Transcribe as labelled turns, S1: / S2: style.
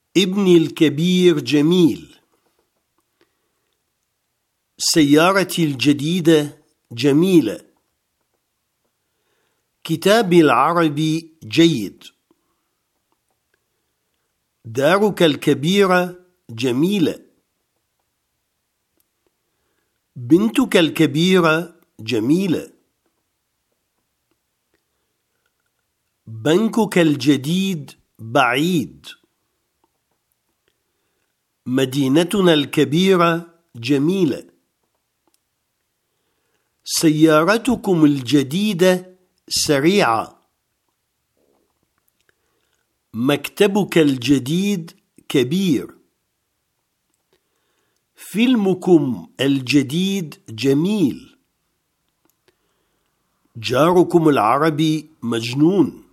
S1: ابني الكبير جميل. سيارتي الجديدة جميلة. كتابي العربي جيد. دارك الكبيرة جميلة. بنتك الكبيرة جميلة. بنكك الجديد بعيد. مدينتنا الكبيرة جميلة. سيارتكم الجديدة سريعة. مكتبك الجديد كبير. فيلمكم الجديد جميل. جاركم العربي مجنون.